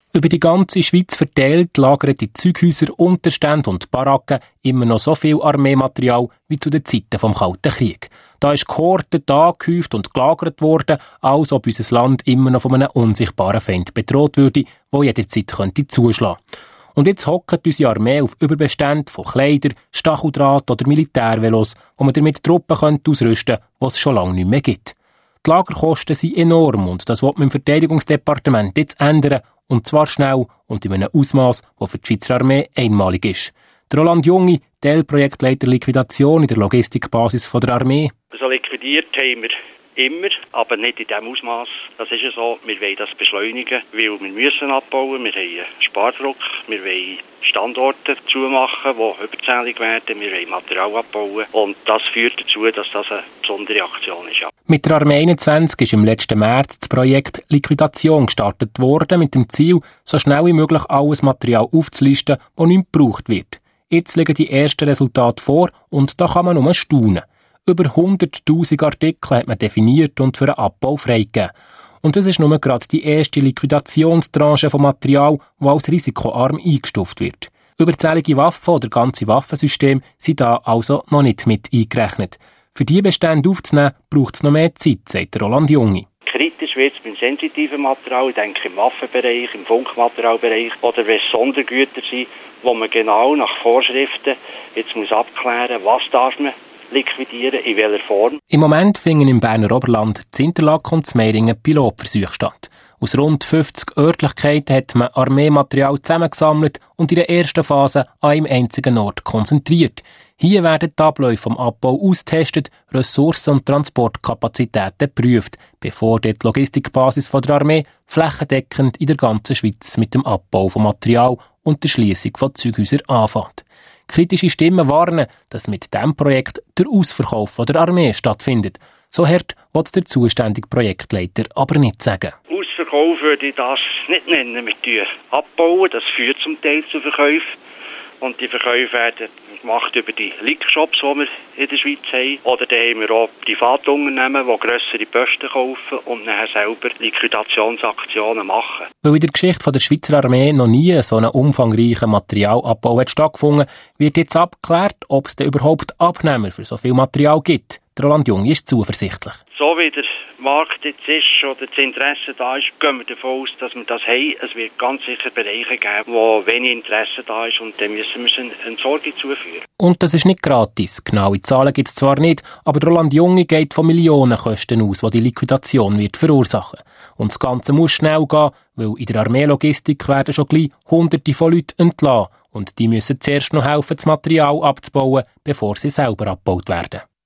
Über die ganze Schweiz verteilt lagern die Zeughäuser, Unterstände und Baracken immer noch so viel Armeematerial wie zu den Zeiten vom Kalten Krieg. Da ist gehortet, angehäuft und gelagert worden, als ob unser Land immer noch von einem unsichtbaren Feind bedroht würde, der jederzeit zuschlagen könnte. Und jetzt hockt unsere Armee auf Überbeständen von Kleidern, Stacheldraht oder Militärvelos, wo man damit Truppen ausrüsten könnte, die es schon lange nicht mehr gibt. Die Lagerkosten sind enorm und das will man im Verteidigungsdepartement jetzt ändern, und zwar schnell und in einem Ausmaß, das für die Schweizer Armee einmalig ist. Der Roland Jungi, Teilprojektleiter Liquidation in der Logistikbasis der Armee. Also liquidiert haben wir immer, aber nicht in diesem Ausmaß. Das ist ja so, wir wollen das beschleunigen, weil wir müssen abbauen, wir haben Spardruck, wir wollen Standorte zumachen, die überzählig werden, wir wollen Material abbauen und das führt dazu, dass das eine besondere Aktion ist. Ja. Mit der Armee 21 ist im letzten März das Projekt Liquidation gestartet worden, mit dem Ziel, so schnell wie möglich alles Material aufzulisten, das nicht gebraucht wird. Jetzt liegen die ersten Resultate vor und da kann man nur staunen. Über 100'000 Artikel hat man definiert und für einen Abbau freigegeben. Und das ist nur gerade die erste Liquidationstranche von Material, das als risikoarm eingestuft wird. Überzählige Waffen oder ganze Waffensysteme sind da also noch nicht mit eingerechnet. Für diese Bestände aufzunehmen, braucht es noch mehr Zeit, sagt Roland Jungi. Kritisch wird es beim sensitiven Material, ich denke im Waffenbereich, im Funkmaterialbereich oder wenn es Sondergüter sind, wo man genau nach Vorschriften jetzt muss abklären, was darf man liquidieren, in welcher Form. Im Moment finden im Berner Oberland, in Interlaken und in Meiringen Pilotversuche statt. Aus rund 50 Örtlichkeiten hat man Armeematerial zusammengesammelt und in der ersten Phase an einem einzigen Ort konzentriert. Hier werden die Abläufe vom Abbau austestet, Ressourcen- und Transportkapazitäten geprüft, bevor die Logistikbasis der Armee flächendeckend in der ganzen Schweiz mit dem Abbau von Material und der Schliessung von Zeughäusern anfängt. Kritische Stimmen warnen, dass mit diesem Projekt der Ausverkauf der Armee stattfindet. So hart will der zuständige Projektleiter aber nicht sagen. Ausverkauf würde ich das nicht nennen. Wir abbauen, das führt zum Teil zu Verkäufen. Und die Verkäufe werden gemacht über die Lick-Shops, die wir in der Schweiz haben. Oder da haben wir auch Privatunternehmen, die grössere Posten kaufen und dann selber Liquidationsaktionen machen. Weil in der Geschichte der Schweizer Armee noch nie so ein umfangreicher Materialabbau hat stattgefunden, wird jetzt abgeklärt, ob es denn überhaupt Abnehmer für so viel Material gibt. Der Roland Jungi ist zuversichtlich. So wie der Markt jetzt ist oder das Interesse da ist, gehen wir davon aus, dass wir das haben. Es wird ganz sicher Bereiche geben, wo wenig Interesse da ist und dann müssen wir eine Entsorgung zuführen. Und das ist nicht gratis. Genaue Zahlen gibt es zwar nicht, aber Roland Jungi geht von Millionenkosten aus, die die Liquidation wird verursachen. Und das Ganze muss schnell gehen, weil in der Armeelogistik werden schon gleich Hunderte von Leuten entlassen und die müssen zuerst noch helfen, das Material abzubauen, bevor sie selber abgebaut werden.